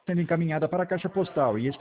sendo encaminhada para a caixa postal. E esse